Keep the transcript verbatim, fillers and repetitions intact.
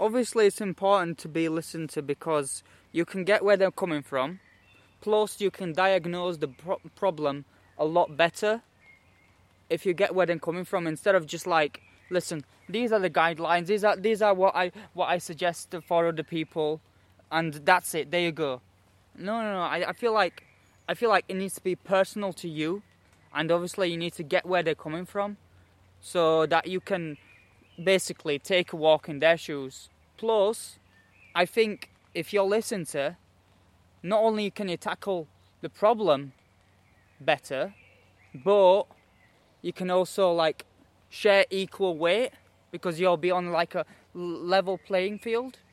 obviously it's important to be listened to because you can get where they're coming from. Plus, you can diagnose the pro- problem a lot better if you get where they're coming from, instead of just like, listen, these are the guidelines, these are these are what I what I suggest for other people, and that's it. There you go. No, no, no. I, I feel like I feel like it needs to be personal to you, and obviously you need to get where they're coming from, so that you can basically take a walk in their shoes. Plus, I think if you're listened to, not only can you tackle the problem better, but you can also like share equal weight because you'll be on like a level playing field.